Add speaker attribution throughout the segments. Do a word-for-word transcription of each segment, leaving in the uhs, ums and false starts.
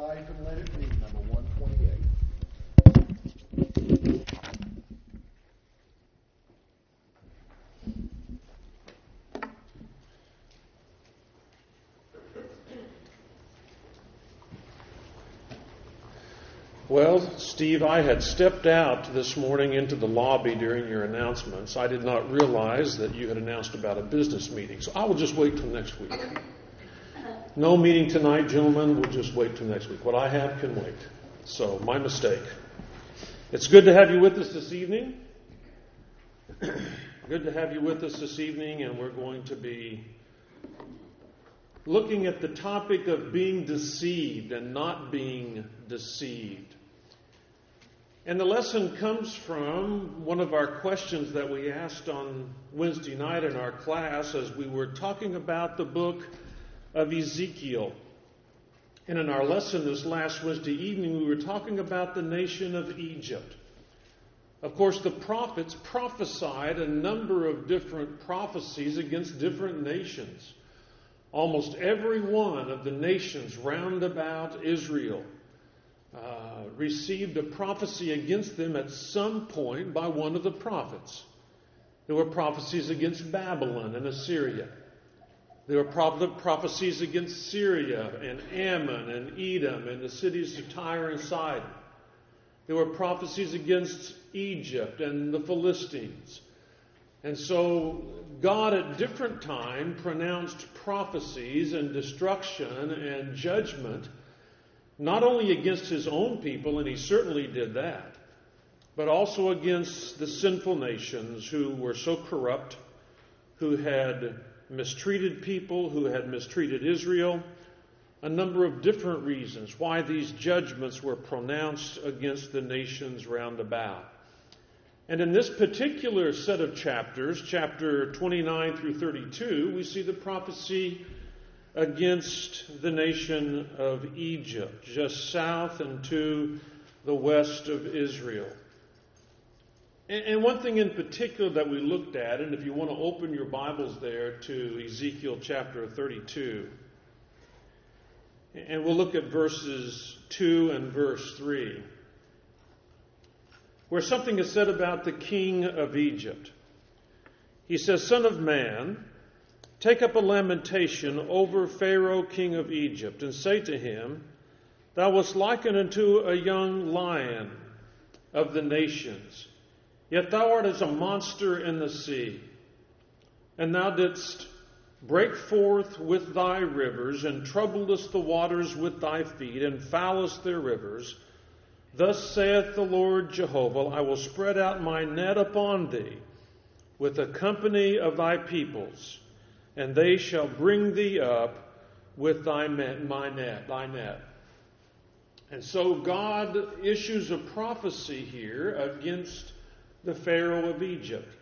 Speaker 1: life and let it be, number one twenty-eight.
Speaker 2: Well, Steve, I had stepped out this morning into the lobby during your announcements. I did not realize that you had announced about a business meeting, so I will just wait till next week. No meeting tonight, gentlemen. We'll just wait till next week. What I have can wait. So, my mistake. It's good to have you with us this evening. Good to have you with us this evening, and we're going to be looking at the topic of being deceived and not being deceived. And the lesson comes from one of our questions that we asked on Wednesday night in our class as we were talking about the book of Ezekiel. And in our lesson this last Wednesday evening, we were talking about the nation of Egypt. Of course, the prophets prophesied a number of different prophecies against different nations. Almost every one of the nations round about Israel uh, received a prophecy against them at some point by one of the prophets. There were prophecies against Babylon and Assyria. There were prophecies against Syria and Ammon and Edom and the cities of Tyre and Sidon. There were prophecies against Egypt and the Philistines. And so God at different times pronounced prophecies and destruction and judgment, not only against his own people, and he certainly did that, but also against the sinful nations who were so corrupt, who had mistreated people, who had mistreated Israel. A number of different reasons why these judgments were pronounced against the nations round about. And in this particular set of chapters, chapter twenty-nine through thirty-two, we see the prophecy against the nation of Egypt, just south and to the west of Israel. And one thing in particular that we looked at, and if you want to open your Bibles there to Ezekiel chapter thirty-two, and we'll look at verses two and verse three. Where something is said about the king of Egypt. He says, "Son of man, take up a lamentation over Pharaoh, king of Egypt, and say to him, Thou wast likened unto a young lion of the nations, yet thou art as a monster in the sea. And thou didst break forth with thy rivers, and troubledest the waters with thy feet, and foulest their rivers. Thus saith the Lord Jehovah, I will spread out my net upon thee with a company of thy peoples, and they shall bring thee up with thy net, my net, thy net." And so God issues a prophecy here against the Pharaoh of Egypt,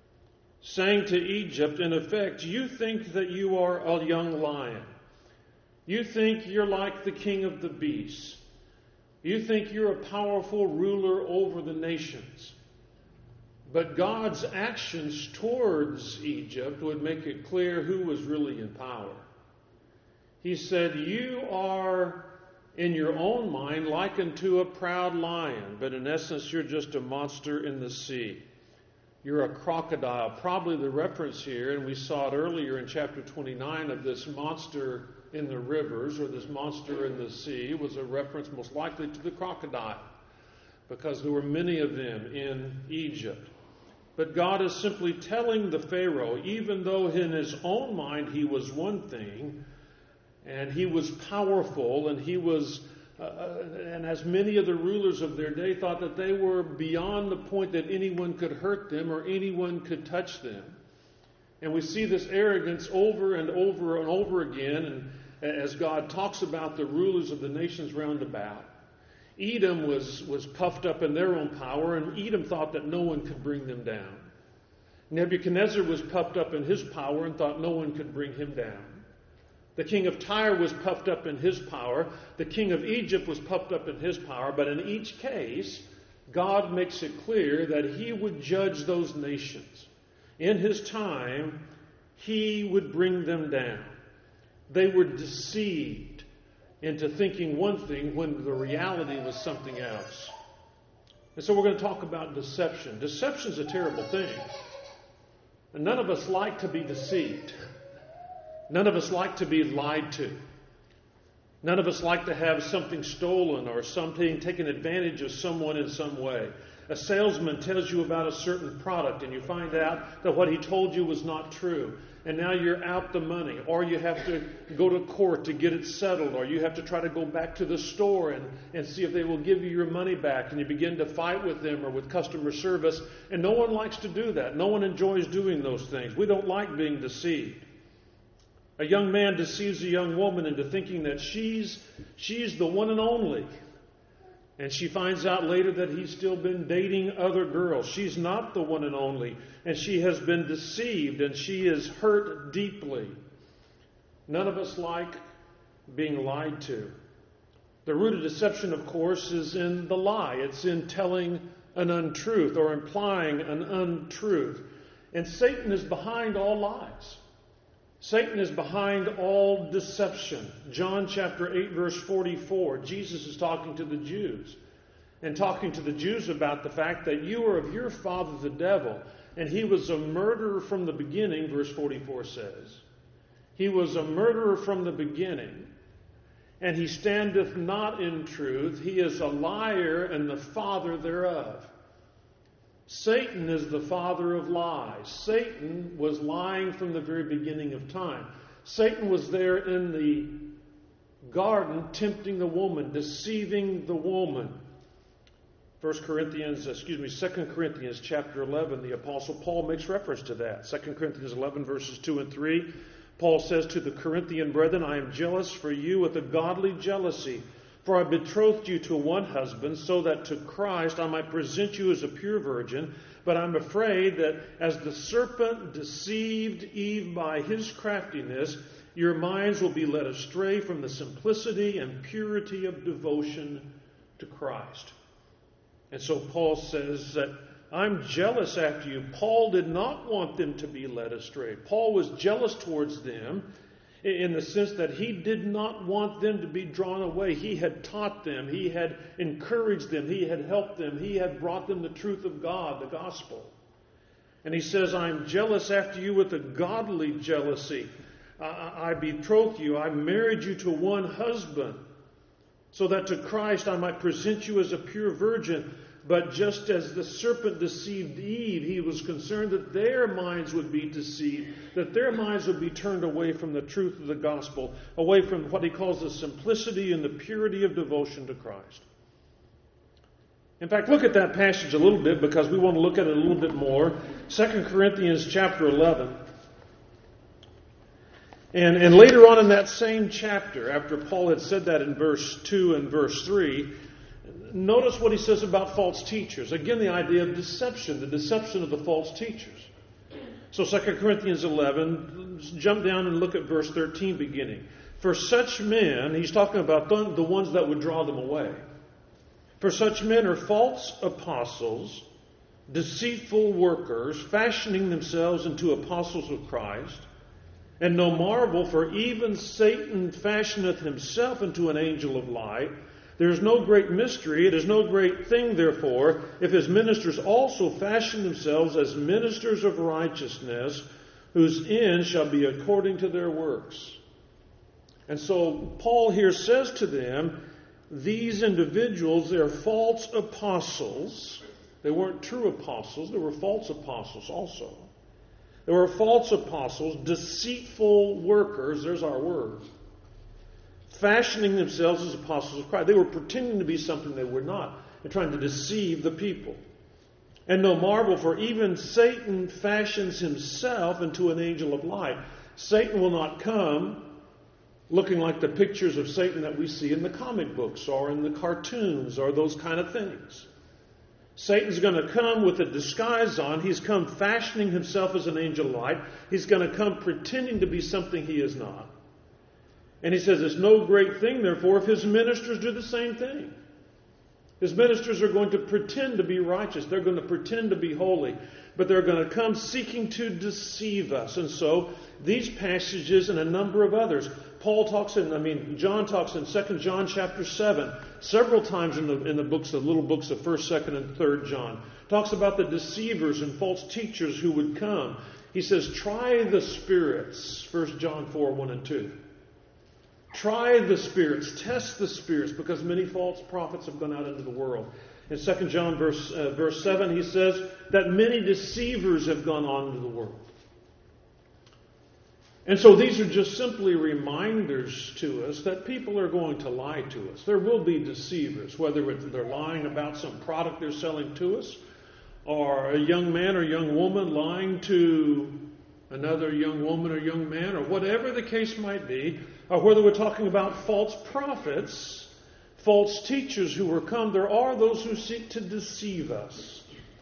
Speaker 2: saying to Egypt, in effect, you think that you are a young lion. You think you're like the king of the beasts. You think you're a powerful ruler over the nations. But God's actions towards Egypt would make it clear who was really in power. He said, you are, in your own mind, likened to a proud lion, but in essence you're just a monster in the sea. You're a crocodile. Probably the reference here, and we saw it earlier in chapter twenty-nine, of this monster in the rivers, or this monster in the sea, was a reference most likely to the crocodile, because there were many of them in Egypt. But God is simply telling the Pharaoh, even though in his own mind he was one thing, and he was powerful, and he was, uh, and as many of the rulers of their day thought that they were beyond the point that anyone could hurt them or anyone could touch them. And we see this arrogance over and over and over again, and as God talks about the rulers of the nations round about. Edom was, was puffed up in their own power, and Edom thought that no one could bring them down. Nebuchadnezzar was puffed up in his power and thought no one could bring him down. The king of Tyre was puffed up in his power. The king of Egypt was puffed up in his power. But in each case, God makes it clear that he would judge those nations. In his time, he would bring them down. They were deceived into thinking one thing when the reality was something else. And so we're going to talk about deception. Deception is a terrible thing. And none of us like to be deceived. None of us like to be lied to. None of us like to have something stolen or something taken advantage of someone in some way. A salesman tells you about a certain product and you find out that what he told you was not true. And now you're out the money, or you have to go to court to get it settled, or you have to try to go back to the store and, and see if they will give you your money back, and you begin to fight with them or with customer service, and no one likes to do that. No one enjoys doing those things. We don't like being deceived. A young man deceives a young woman into thinking that she's, she's the one and only. And she finds out later that he's still been dating other girls. She's not the one and only. And she has been deceived and she is hurt deeply. None of us like being lied to. The root of deception, of course, is in the lie. It's in telling an untruth or implying an untruth. And Satan is behind all lies. Satan is behind all deception. John chapter eight, verse forty-four, Jesus is talking to the Jews and talking to the Jews about the fact that you are of your father the devil, and he was a murderer from the beginning, verse forty-four says. He was a murderer from the beginning, and he standeth not in truth. He is a liar and the father thereof. Satan is the father of lies. Satan was lying from the very beginning of time. Satan was there in the garden tempting the woman, deceiving the woman. First Corinthians, excuse me, Second Corinthians chapter eleven, the Apostle Paul makes reference to that. Second Corinthians eleven, verses two and three. Paul says to the Corinthian brethren, I am jealous for you with a godly jealousy. For I betrothed you to one husband, so that to Christ I might present you as a pure virgin. But I'm afraid that as the serpent deceived Eve by his craftiness, your minds will be led astray from the simplicity and purity of devotion to Christ. And so Paul says that I'm jealous after you. Paul did not want them to be led astray. Paul was jealous towards them, in the sense that he did not want them to be drawn away. He had taught them. He had encouraged them. He had helped them. He had brought them the truth of God, the gospel. And he says, I'm jealous after you with a godly jealousy. I, I betrothed you. I married you to one husband, so that to Christ I might present you as a pure virgin. But just as the serpent deceived Eve, he was concerned that their minds would be deceived, that their minds would be turned away from the truth of the gospel, away from what he calls the simplicity and the purity of devotion to Christ. In fact, look at that passage a little bit, because we want to look at it a little bit more. Second Corinthians chapter eleven. And, and later on in that same chapter, after Paul had said that in verse two and verse three, notice what he says about false teachers. Again, the idea of deception, the deception of the false teachers. So Second Corinthians eleven, jump down and look at verse thirteen beginning. For such men, he's talking about the ones that would draw them away. For such men are false apostles, deceitful workers, fashioning themselves into apostles of Christ. And no marvel, for even Satan fashioneth himself into an angel of light. There is no great mystery, it is no great thing, therefore, if his ministers also fashion themselves as ministers of righteousness, whose end shall be according to their works. And so Paul here says to them, these individuals, they're false apostles. They weren't true apostles, they were false apostles also. They were false apostles, deceitful workers, there's our word, fashioning themselves as apostles of Christ. They were pretending to be something they were not, and trying to deceive the people. And no marvel, for even Satan fashions himself into an angel of light. Satan will not come looking like the pictures of Satan that we see in the comic books or in the cartoons or those kind of things. Satan's going to come with a disguise on. He's come fashioning himself as an angel of light. He's going to come pretending to be something he is not. And he says it's no great thing, therefore, if his ministers do the same thing. His ministers are going to pretend to be righteous. They're going to pretend to be holy. But they're going to come seeking to deceive us. And so, these passages and a number of others, Paul talks in, I mean, John talks in Second John chapter seven, several times in the in the books, the little books of First, Second, and Third John. Talks about the deceivers and false teachers who would come. He says, try the spirits, First John four, one and two. Try the spirits, test the spirits, because many false prophets have gone out into the world. In Second John verse, uh, verse seven, he says that many deceivers have gone on into the world. And so these are just simply reminders to us that people are going to lie to us. There will be deceivers, whether it's they're lying about some product they're selling to us, or a young man or young woman lying to another young woman or young man, or whatever the case might be, or whether we're talking about false prophets, false teachers who are come. There are those who seek to deceive us.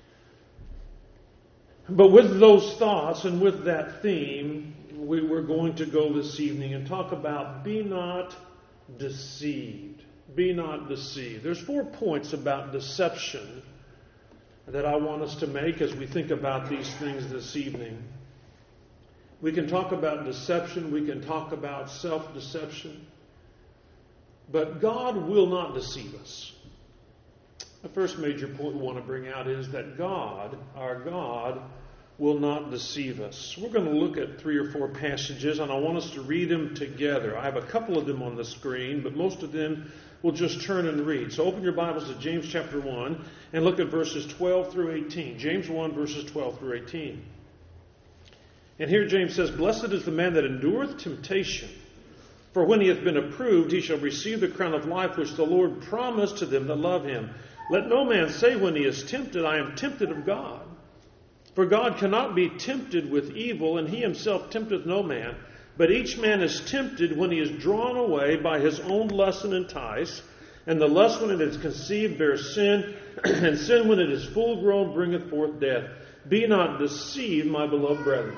Speaker 2: But with those thoughts and with that theme, we were going to go this evening and talk about be not deceived. Be not deceived. There's four points about deception that I want us to make as we think about these things this evening. We can talk about deception. We can talk about self-deception. But God will not deceive us. The first major point we want to bring out is that God, our God, will not deceive us. We're going to look at three or four passages, and I want us to read them together. I have a couple of them on the screen, but most of them we'll just turn and read. So open your Bibles to James chapter one and look at verses twelve through eighteen. James one, verses twelve through eighteen. And here James says, Blessed is the man that endureth temptation, for when he hath been approved, he shall receive the crown of life which the Lord promised to them that love him. Let no man say when he is tempted, I am tempted of God. For God cannot be tempted with evil, and he himself tempteth no man. But each man is tempted when he is drawn away by his own lust and enticed. And the lust, when it is conceived, bears sin, and sin, when it is full grown, bringeth forth death. Be not deceived, my beloved brethren.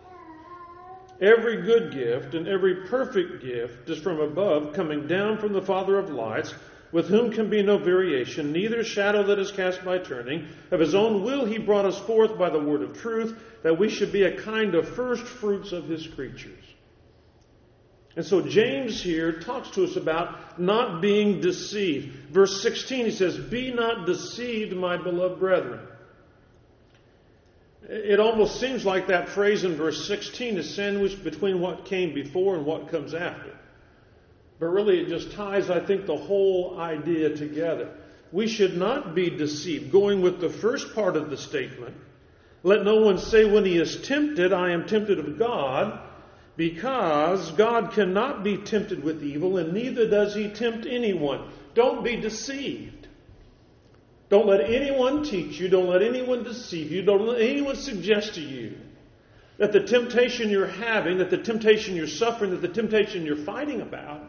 Speaker 2: Every good gift and every perfect gift is from above, coming down from the Father of lights, with whom can be no variation, neither shadow that is cast by turning. Of his own will he brought us forth by the word of truth, that we should be a kind of first fruits of his creatures. And so James here talks to us about not being deceived. Verse sixteen, he says, Be not deceived, my beloved brethren. It almost seems like that phrase in verse sixteen is sandwiched between what came before and what comes after. But really it just ties, I think, the whole idea together. We should not be deceived. Going with the first part of the statement, let no one say when he is tempted, I am tempted of God, because God cannot be tempted with evil, and neither does he tempt anyone. Don't be deceived. Don't let anyone teach you. Don't let anyone deceive you. Don't let anyone suggest to you that the temptation you're having, that the temptation you're suffering, that the temptation you're fighting about,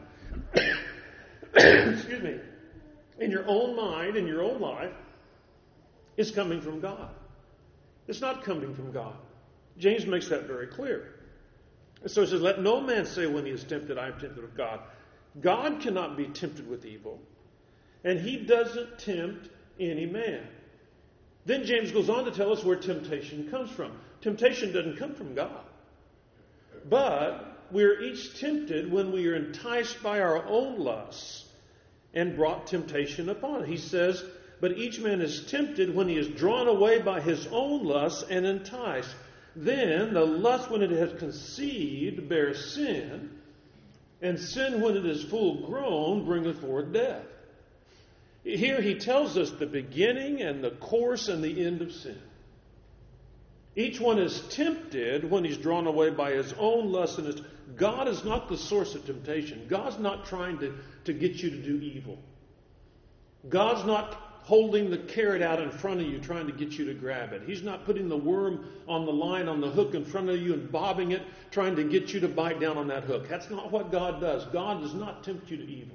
Speaker 2: excuse me, in your own mind, in your own life, is coming from God. It's not coming from God. James makes that very clear. So he says, let no man say when he is tempted, I am tempted of God. God cannot be tempted with evil, and he doesn't tempt any man. Then James goes on to tell us where temptation comes from. Temptation doesn't come from God. But we're each tempted when we are enticed by our own lusts and brought temptation upon it. He says, but each man is tempted when he is drawn away by his own lusts and enticed. Then the lust, when it has conceived, bears sin, and sin, when it is full grown, bringeth forth death. Here he tells us the beginning and the course and the end of sin. Each one is tempted when he's drawn away by his own lust. And his... God is not the source of temptation. God's not trying to, to get you to do evil. God's not holding the carrot out in front of you trying to get you to grab it. He's not putting the worm on the line, on the hook in front of you and bobbing it, trying to get you to bite down on that hook. That's not what God does. God does not tempt you to evil.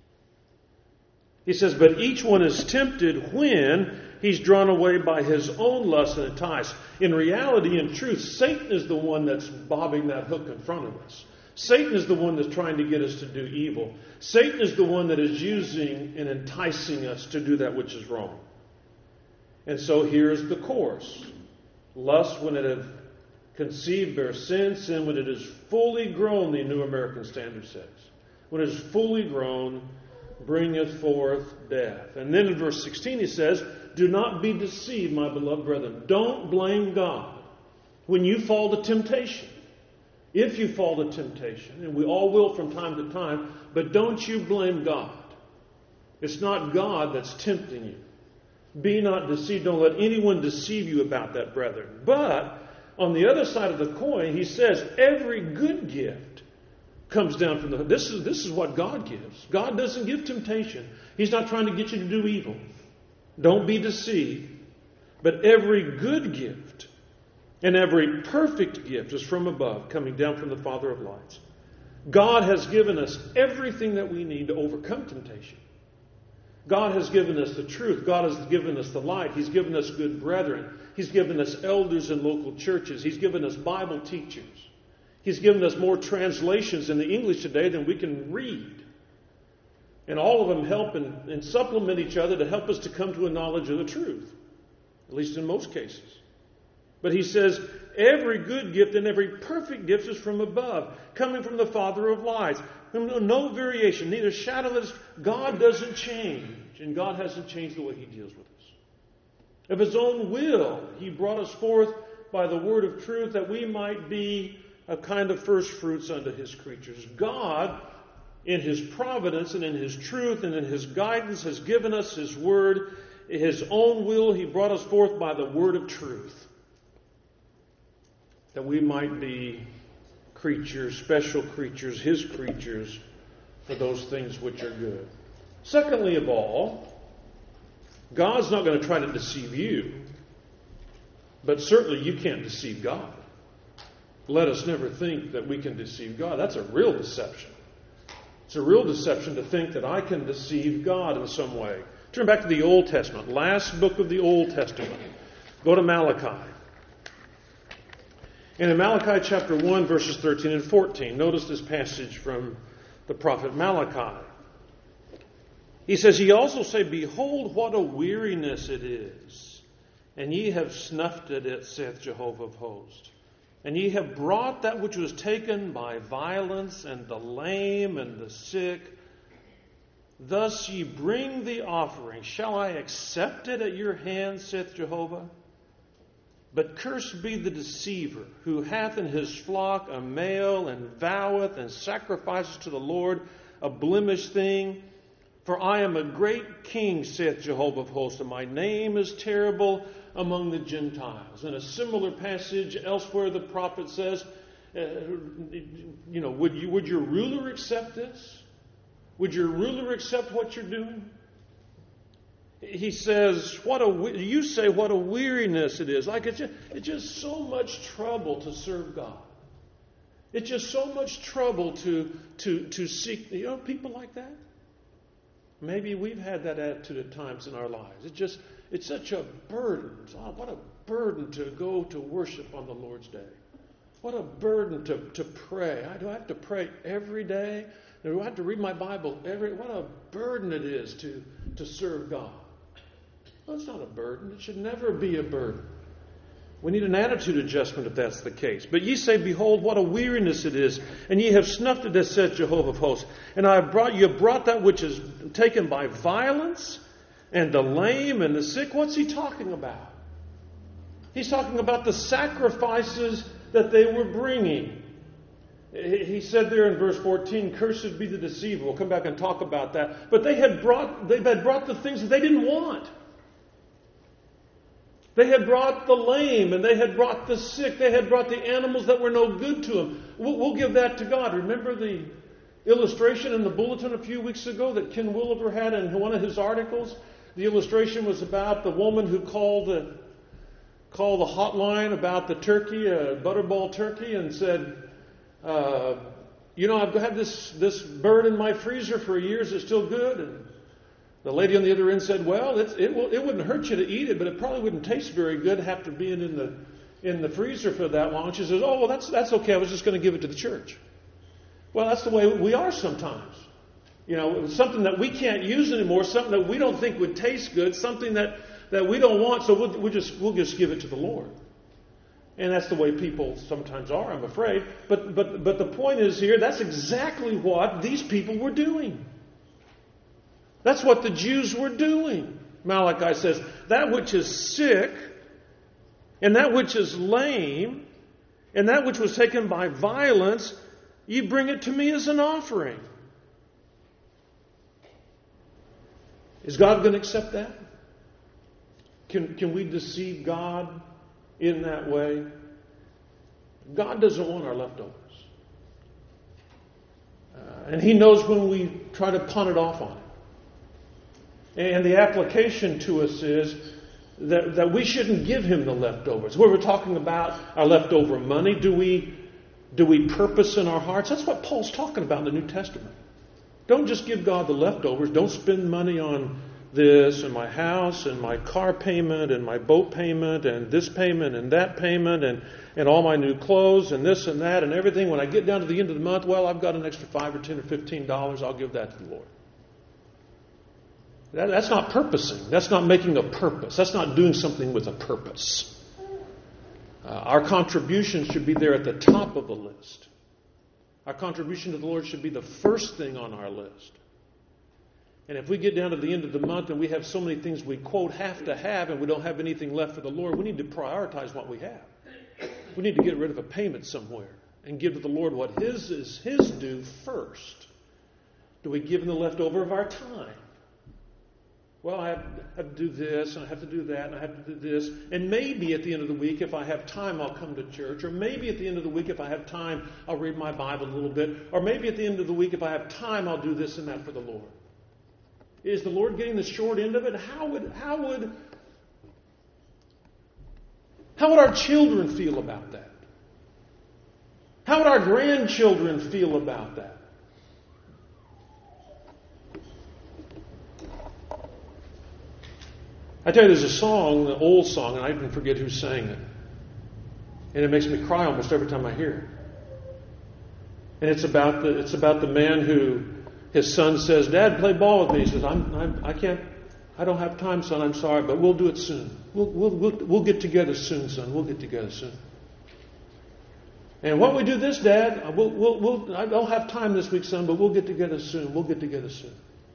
Speaker 2: He says, but each one is tempted when he's drawn away by his own lust and enticed. In reality, in truth, Satan is the one that's bobbing that hook in front of us. Satan is the one that's trying to get us to do evil. Satan is the one that is using and enticing us to do that which is wrong. And so here's the course. Lust, when it have Conceive, bear sin, sin when it is fully grown, the New American Standard says. When it is fully grown, bringeth forth death. And then in verse sixteen he says, do not be deceived, my beloved brethren. Don't blame God when you fall to temptation. If you fall to temptation, and we all will from time to time, but don't you blame God. It's not God that's tempting you. Be not deceived. Don't let anyone deceive you about that, brethren. But on the other side of the coin, he says every good gift comes down from the... This is, this is what God gives. God doesn't give temptation. He's not trying to get you to do evil. Don't be deceived. But every good gift and every perfect gift is from above, coming down from the Father of lights. God has given us everything that we need to overcome temptation. God has given us the truth. God has given us the light. He's given us good brethren. He's given us elders in local churches. He's given us Bible teachers. He's given us more translations in the English today than we can read. And all of them help and, and supplement each other to help us to come to a knowledge of the truth. At least in most cases. But he says, every good gift and every perfect gift is from above, coming from the Father of lights. No variation, neither shadow of this. God doesn't change, and God hasn't changed the way he deals with us. Of his own will, he brought us forth by the word of truth that we might be a kind of first fruits unto his creatures. God, in his providence and in his truth and in his guidance, has given us his word. His own will, he brought us forth by the word of truth, that we might be creatures, special creatures, his creatures, for those things which are good. Secondly of all, God's not going to try to deceive you, but certainly you can't deceive God. Let us never think that we can deceive God. That's a real deception. It's a real deception to think that I can deceive God in some way. Turn back to the Old Testament, last book of the Old Testament. Go to Malachi. And in Malachi chapter one, verses thirteen and fourteen, notice this passage from the prophet Malachi. He says, ye also say, behold, what a weariness it is, and ye have snuffed at it, saith Jehovah of hosts. And ye have brought that which was taken by violence, and the lame and the sick. Thus ye bring the offering. Shall I accept it at your hand, saith Jehovah? But cursed be the deceiver, who hath in his flock a male, and voweth and sacrifices to the Lord a blemished thing. For I am a great king, saith Jehovah of hosts, and my name is terrible among the Gentiles. In a similar passage elsewhere, the prophet says, uh, you know, would you, would your ruler accept this? Would your ruler accept what you're doing? He says, "What a you say, what a weariness it is! Like it's just, it's just so much trouble to serve God. It's just so much trouble to to to seek. You know, people like that. Maybe we've had that attitude at times in our lives. It's just it's such a burden. Oh, what a burden to go to worship on the Lord's day. What a burden to to pray. I do I have to pray every day. Do I have to read my Bible every? What a burden it is to to serve God." Well, it's not a burden. It should never be a burden. We need an attitude adjustment if that's the case. But ye say, behold, what a weariness it is, and ye have snuffed it, as saith Jehovah of hosts. And I have brought you have brought that which is taken by violence, and the lame and the sick. What's he talking about? He's talking about the sacrifices that they were bringing. He said there in verse fourteen, "Cursed be the deceiver." We'll come back and talk about that. But they had brought they had brought the things that they didn't want. They had brought the lame, and they had brought the sick. They had brought the animals that were no good to them. We'll, we'll give that to God. Remember the illustration in the bulletin a few weeks ago that Ken Williver had in one of his articles? The illustration was about the woman who called the, called the hotline about the turkey, a butterball turkey, and said, uh, you know, I've had this, this bird in my freezer for years. It's still good. And the lady on the other end said, well, it's, it, will, it wouldn't hurt you to eat it, but it probably wouldn't taste very good after being in the in the freezer for that long. She says, oh, well, that's that's okay. I was just going to give it to the church. Well, that's the way we are sometimes. You know, something that we can't use anymore, something that we don't think would taste good, something that, that we don't want, so we'll, we'll, just, we'll just give it to the Lord. And that's the way people sometimes are, I'm afraid. But, but, but the point is here, that's exactly what these people were doing. That's what the Jews were doing. Malachi says, that which is sick, and that which is lame, and that which was taken by violence, you bring it to me as an offering. Is God going to accept that? Can, can we deceive God in that way? God doesn't want our leftovers. Uh, and He knows when we try to punt it off on Him. And the application to us is that, that we shouldn't give Him the leftovers. Where we're talking about our leftover money, do we, do we purpose in our hearts? That's what Paul's talking about in the New Testament. Don't just give God the leftovers. Don't spend money on this and my house and my car payment and my boat payment and this payment and that payment and, and all my new clothes and this and that and everything. When I get down to the end of the month, well, I've got an extra five or ten or fifteen dollars. I'll give that to the Lord. That, that's not purposing. That's not making a purpose. That's not doing something with a purpose. Uh, our contribution should be there at the top of the list. Our contribution to the Lord should be the first thing on our list. And if we get down to the end of the month and we have so many things we, quote, have to have and we don't have anything left for the Lord, we need to prioritize what we have. We need to get rid of a payment somewhere and give to the Lord what His is His due first. Do we give Him the leftover of our time? Well, I have, have to do this, and I have to do that, and I have to do this. And maybe at the end of the week, if I have time, I'll come to church. Or maybe at the end of the week, if I have time, I'll read my Bible a little bit. Or maybe at the end of the week, if I have time, I'll do this and that for the Lord. Is the Lord getting the short end of it? How would, how would, how would our children feel about that? How would our grandchildren feel about that? I tell you, there's a song, an old song, and I even forget who sang it. And it makes me cry almost every time I hear it. And it's about the it's about the man who his son says, "Dad, play ball with me." He says, "I'm, I'm I can't, I don't have time, son. I'm sorry, but we'll do it soon. We'll we'll we'll, we'll get together soon, son. We'll get together soon." And what we do this, Dad, we'll we'll, we'll I don't have time this week, son, but we'll get together soon. We'll get together soon.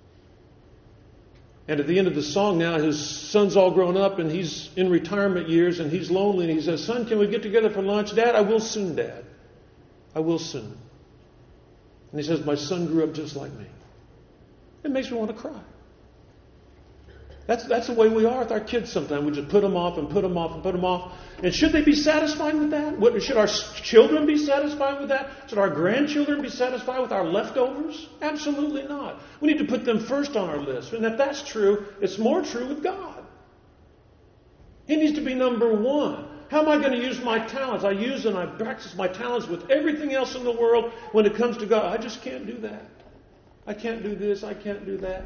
Speaker 2: And at the end of the song now, his son's all grown up and he's in retirement years and he's lonely. And he says, "Son, can we get together for lunch?" "Dad, I will soon, Dad. I will soon." And he says, "My son grew up just like me." It makes me want to cry. That's, that's the way we are with our kids sometimes. We just put them off and put them off and put them off. And should they be satisfied with that? What, should our children be satisfied with that? Should our grandchildren be satisfied with our leftovers? Absolutely not. We need to put them first on our list. And if that's true, it's more true with God. He needs to be number one. How am I going to use my talents? I use and I practice my talents with everything else in the world. When it comes to God, I just can't do that. I can't do this. I can't do that.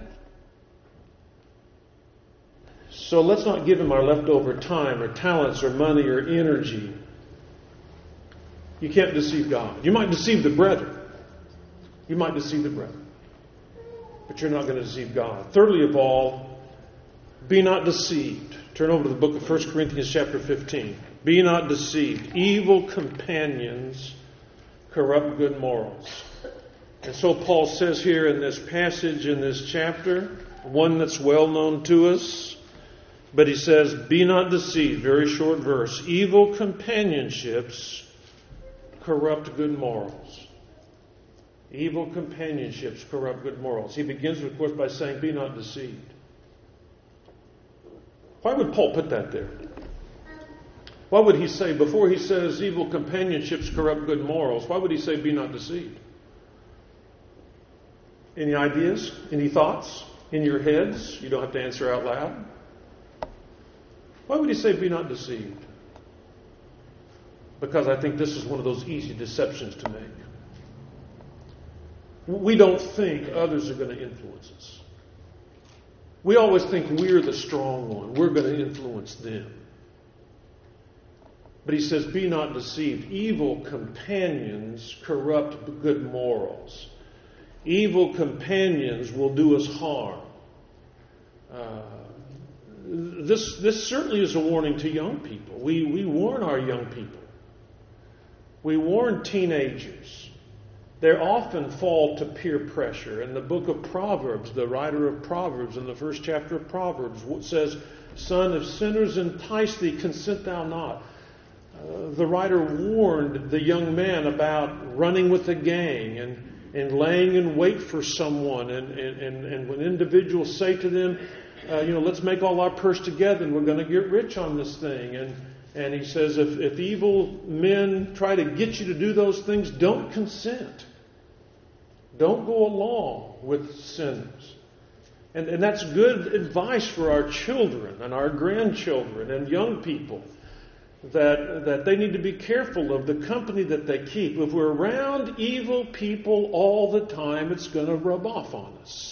Speaker 2: So let's not give Him our leftover time or talents or money or energy. You can't deceive God. You might deceive the brethren. You might deceive the brethren. But you're not going to deceive God. Thirdly of all, be not deceived. Turn over to the book of First Corinthians chapter fifteen. Be not deceived. Evil companions corrupt good morals. And so Paul says here in this passage, in this chapter, one that's well known to us, but he says, be not deceived, very short verse. Evil companionships corrupt good morals. Evil companionships corrupt good morals. He begins, of course, by saying, be not deceived. Why would Paul put that there? Why would he say, before he says evil companionships corrupt good morals, why would he say, be not deceived? Any ideas? Any thoughts in your heads? You don't have to answer out loud. Why would he say, be not deceived? Because I think this is one of those easy deceptions to make. We don't think others are going to influence us. We always think we're the strong one. We're going to influence them. But he says, be not deceived. Evil companions corrupt good morals. Evil companions will do us harm. Uh, This this certainly is a warning to young people. We we warn our young people We warn teenagers. They often fall to peer pressure. In the book of Proverbs, the writer of Proverbs, in the first chapter of Proverbs, says, "Son, if sinners entice thee, consent thou not." Uh, the writer warned the young man about running with a gang and, and laying in wait for someone. And, and, and, and when individuals say to them, uh, you know, let's make all our purse together and we're going to get rich on this thing. And, and he says, if, if evil men try to get you to do those things, don't consent. Don't go along with sinners. And, and that's good advice for our children and our grandchildren and young people. That, that they need to be careful of the company that they keep. If we're around evil people all the time, it's going to rub off on us.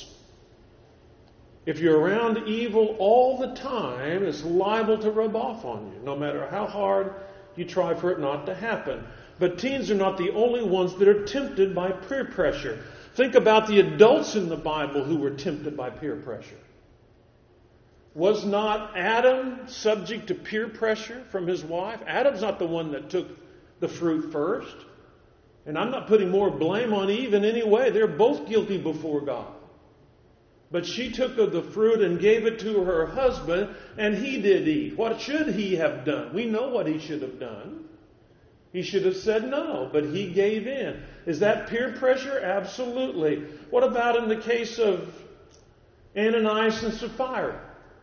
Speaker 2: If you're around evil all the time, it's liable to rub off on you, no matter how hard you try for it not to happen. But teens are not the only ones that are tempted by peer pressure. Think about the adults in the Bible who were tempted by peer pressure. Was not Adam subject to peer pressure from his wife? Adam's not the one that took the fruit first. And I'm not putting more blame on Eve in any way. They're both guilty before God. But she took of the fruit and gave it to her husband, and he did eat. What should he have done? We know what he should have done. He should have said no, but he gave in. Is that peer pressure? Absolutely. What about in the case of Ananias and Sapphira?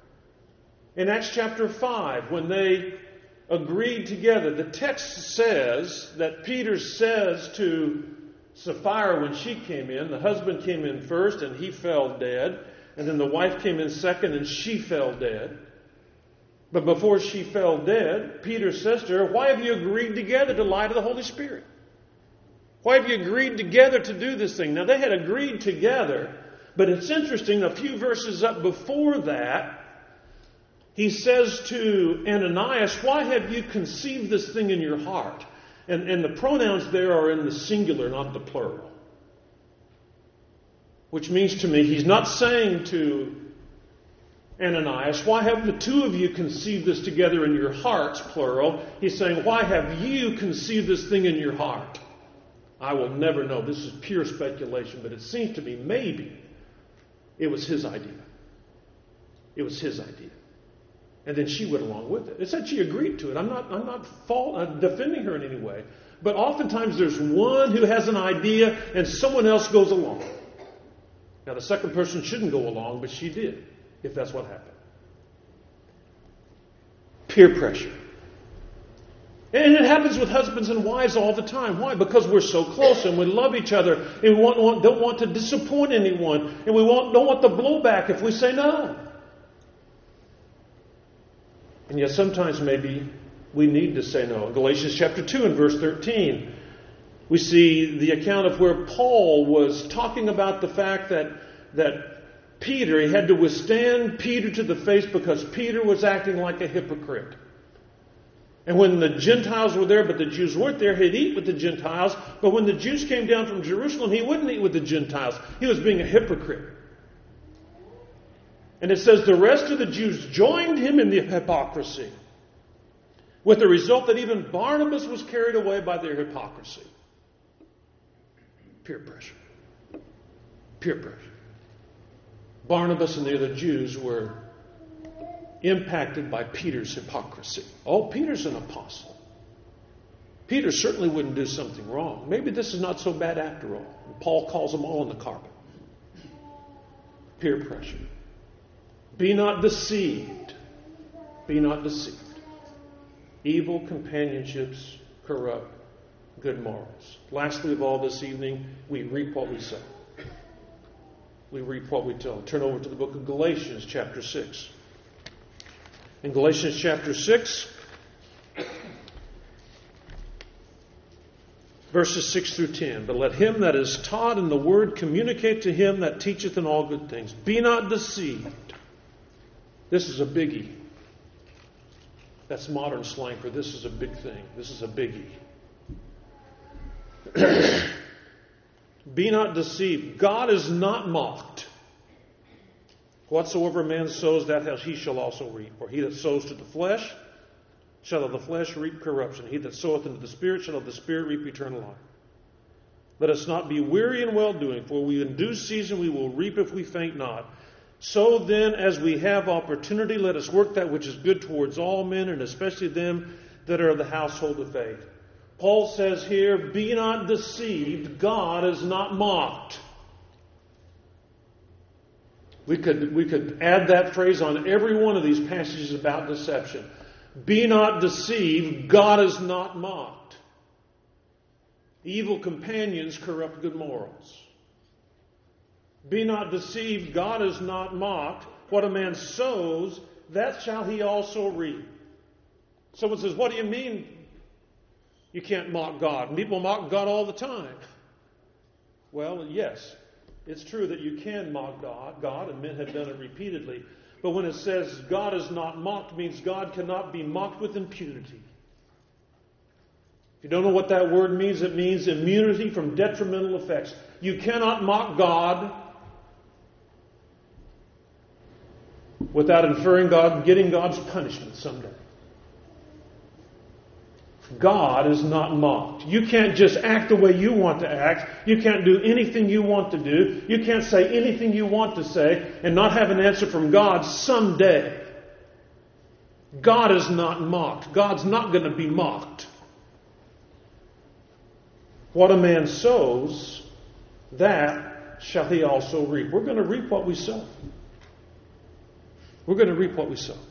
Speaker 2: In Acts chapter five, when they agreed together, the text says that Peter says to Sapphira when she came in, the husband came in first and he fell dead, and then the wife came in second and she fell dead. But before she fell dead, Peter says to her, "Why have you agreed together to lie to the Holy Spirit? Why have you agreed together to do this thing?" Now they had agreed together, but it's interesting, a few verses up before that, he says to Ananias, "Why have you conceived this thing in your heart?" And, and the pronouns there are in the singular, not the plural. Which means to me, he's not saying to Ananias, "Why have the two of you conceived this together in your hearts," plural. He's saying, "Why have you conceived this thing in your heart?" I will never know. This is pure speculation, but it seems to me maybe it was his idea. It was his idea. And then she went along with it. It said she agreed to it. I'm not, I'm not fault, I'm defending her in any way. But oftentimes there's one who has an idea and someone else goes along. Now the second person shouldn't go along, but she did, if that's what happened. Peer pressure. And it happens with husbands and wives all the time. Why? Because we're so close and we love each other and we want, want, don't want to disappoint anyone. And we want, don't want the blowback if we say no. And yet sometimes maybe we need to say no. In Galatians chapter two and verse thirteen, we see the account of where Paul was talking about the fact that, that Peter, he had to withstand Peter to the face because Peter was acting like a hypocrite. And when the Gentiles were there, but the Jews weren't there, he'd eat with the Gentiles. But when the Jews came down from Jerusalem, he wouldn't eat with the Gentiles. He was being a hypocrite. And it says the rest of the Jews joined him in the hypocrisy, with the result that even Barnabas was carried away by their hypocrisy. Peer pressure. Peer pressure. Barnabas and the other Jews were impacted by Peter's hypocrisy. Oh, Peter's an apostle. Peter certainly wouldn't do something wrong. Maybe this is not so bad after all. And Paul calls them all on the carpet. Peer pressure. Be not deceived. Be not deceived. Evil companionships corrupt good morals. Lastly of all this evening, we reap what we sow. We reap what we sow. Turn over to the book of Galatians chapter six. In Galatians chapter six, verses six through ten. But let him that is taught in the word communicate to him that teacheth in all good things. Be not deceived. This is a biggie. That's modern slang for this is a big thing. This is a biggie. Be not deceived. God is not mocked. Whatsoever man sows, that he shall also reap. For he that sows to the flesh shall of the flesh reap corruption. He that soweth into the Spirit shall of the Spirit reap eternal life. Let us not be weary in well-doing, for we in due season we will reap if we faint not. So then, as we have opportunity, let us work that which is good towards all men, and especially them that are of the household of faith. Paul says here, be not deceived, God is not mocked. We could, we could add that phrase on every one of these passages about deception. Be not deceived, God is not mocked. Evil companions corrupt good morals. Be not deceived, God is not mocked. What a man sows, that shall he also reap. Someone says, what do you mean you can't mock God? And people mock God all the time. Well, yes, it's true that you can mock God, God, and men have done it repeatedly. But when it says God is not mocked, it means God cannot be mocked with impunity. If you don't know what that word means, it means immunity from detrimental effects. You cannot mock God without inferring God, getting God's punishment someday. God is not mocked. You can't just act the way you want to act. You can't do anything you want to do. You can't say anything you want to say and not have an answer from God someday. God is not mocked. God's not going to be mocked. What a man sows, that shall he also reap. We're going to reap what we sow. We're going to reap what we sow.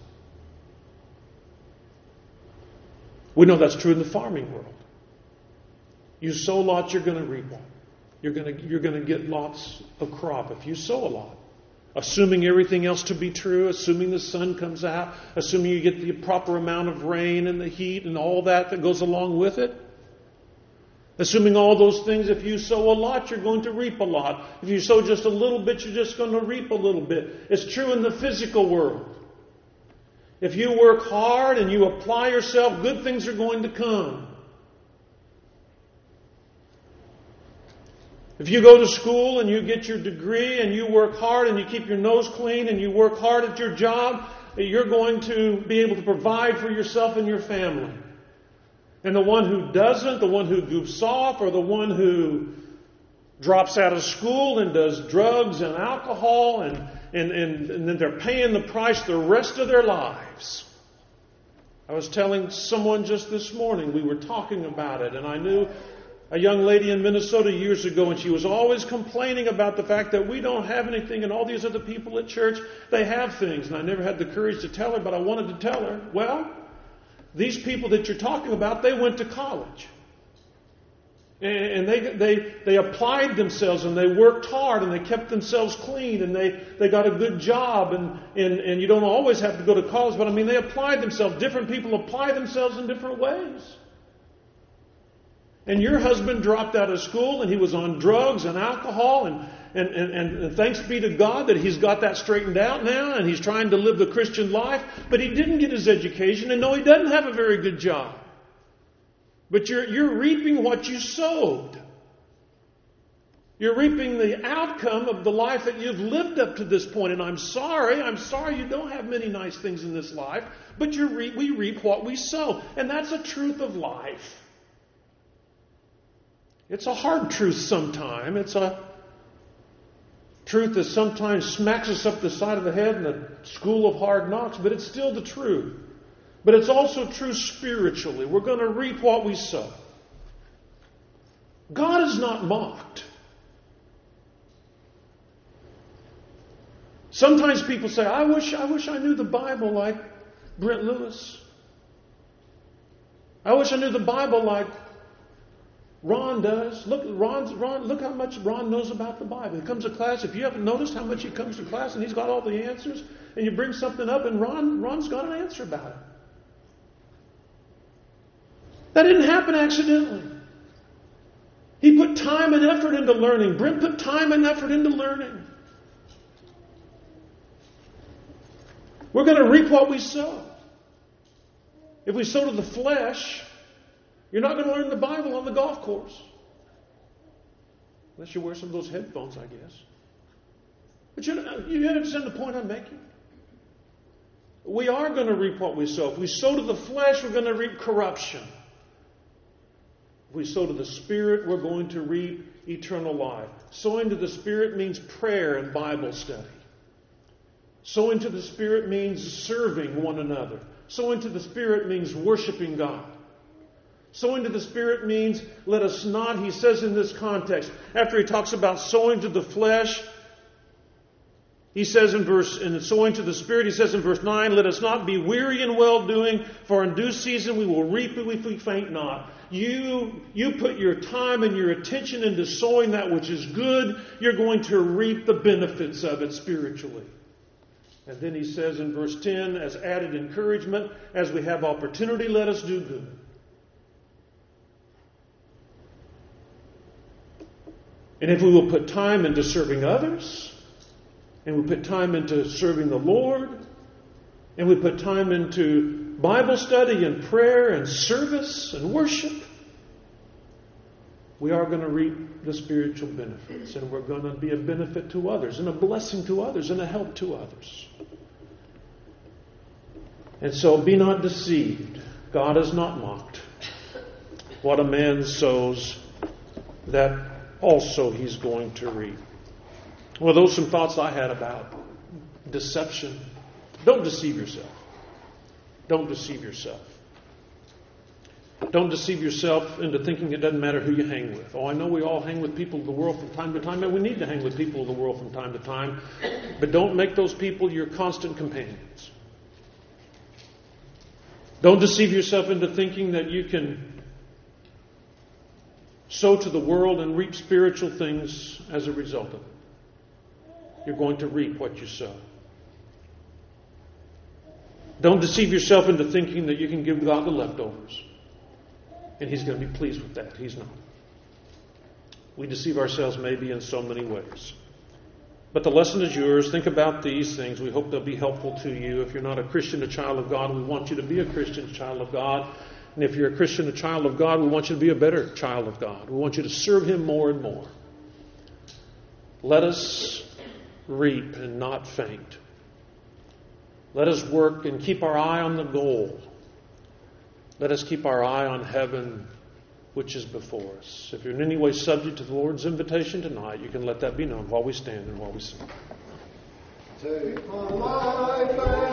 Speaker 2: We know that's true in the farming world. You sow lots, you're going to reap one. You're going to, you're going to get lots of crop if you sow a lot. Assuming everything else to be true, assuming the sun comes out, assuming you get the proper amount of rain and the heat and all that that goes along with it. Assuming all those things, if you sow a lot, you're going to reap a lot. If you sow just a little bit, you're just going to reap a little bit. It's true in the physical world. If you work hard and you apply yourself, good things are going to come. If you go to school and you get your degree and you work hard and you keep your nose clean and you work hard at your job, you're going to be able to provide for yourself and your family. And the one who doesn't, the one who goofs off, or the one who drops out of school and does drugs and alcohol, and, and, and, and then they're paying the price the rest of their lives. I was telling someone just this morning, we were talking about it, and I knew a young lady in Minnesota years ago, and she was always complaining about the fact that we don't have anything, and all these other people at church, they have things. And I never had the courage to tell her, but I wanted to tell her, well, these people that you're talking about, they went to college. And they, they, they applied themselves and they worked hard and they kept themselves clean and they, they got a good job. And, and, and you don't always have to go to college, but I mean, they applied themselves. Different people apply themselves in different ways. And your husband dropped out of school and he was on drugs and alcohol, and, and, and, and thanks be to God that he's got that straightened out now and he's trying to live the Christian life, but he didn't get his education, and no, he doesn't have a very good job. But you're, you're reaping what you sowed. You're reaping the outcome of the life that you've lived up to this point. And I'm sorry, I'm sorry you don't have many nice things in this life, but you re- we reap what we sow. And that's a truth of life. It's a hard truth sometimes. It's a truth that sometimes smacks us up the side of the head in a school of hard knocks, but it's still the truth. But it's also true spiritually. We're going to reap what we sow. God is not mocked. Sometimes people say, I wish, I wish I knew the Bible like Brent Lewis. I wish I knew the Bible like Ron does. Look, Ron's, Ron, look how much Ron knows about the Bible. He comes to class. If you haven't noticed how much he comes to class and he's got all the answers, and you bring something up and Ron, Ron's got an answer about it. That didn't happen accidentally. He put time and effort into learning. Brent put time and effort into learning. We're going to reap what we sow. If we sow to the flesh, you're not going to learn the Bible on the golf course. Unless you wear some of those headphones, I guess. But you, you understand the point I'm making? We are going to reap what we sow. If we sow to the flesh, we're going to reap corruption. If we sow to the Spirit, we're going to reap eternal life. Sowing to the Spirit means prayer and Bible study. Sowing to the Spirit means serving one another. Sowing to the Spirit means worshiping God. Sowing to the Spirit means let us not, he says in this context, after he talks about sowing to the flesh, he says in verse, in sowing to the Spirit, he says in verse nine, let us not be weary in well-doing, for in due season we will reap if we faint not. You, you put your time and your attention into sowing that which is good, you're going to reap the benefits of it spiritually. And then he says in verse ten, as added encouragement, as we have opportunity, let us do good. And if we will put time into serving others, and we put time into serving the Lord, and we put time into Bible study and prayer and service and worship, we are going to reap the spiritual benefits. And we're going to be a benefit to others, and a blessing to others, and a help to others. And so be not deceived. God is not mocked. What a man sows, that also he's going to reap. Well, those are some thoughts I had about deception. Don't deceive yourself. Don't deceive yourself. Don't deceive yourself into thinking it doesn't matter who you hang with. Oh, I know we all hang with people of the world from time to time, and we need to hang with people of the world from time to time. But don't make those people your constant companions. Don't deceive yourself into thinking that you can sow to the world and reap spiritual things as a result of it. You're going to reap what you sow. Don't deceive yourself into thinking that you can give God the leftovers. And He's going to be pleased with that. He's not. We deceive ourselves maybe in so many ways. But the lesson is yours. Think about these things. We hope they'll be helpful to you. If you're not a Christian, a child of God, we want you to be a Christian, a child of God. And if you're a Christian, a child of God, we want you to be a better child of God. We want you to serve Him more and more. Let us reap and not faint. Let us work and keep our eye on the goal. Let us keep our eye on heaven, which is before us. If you're in any way subject to the Lord's invitation tonight, you can let that be known while we stand and while we sing.
Speaker 3: Take my life